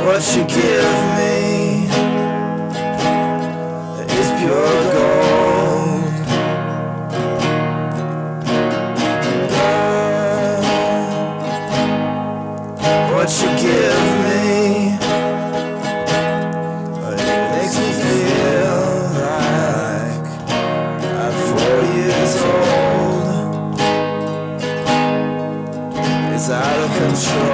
What you give me is pure gold. What you give me, it makes me feel like I'm 4 years old. It's out of control.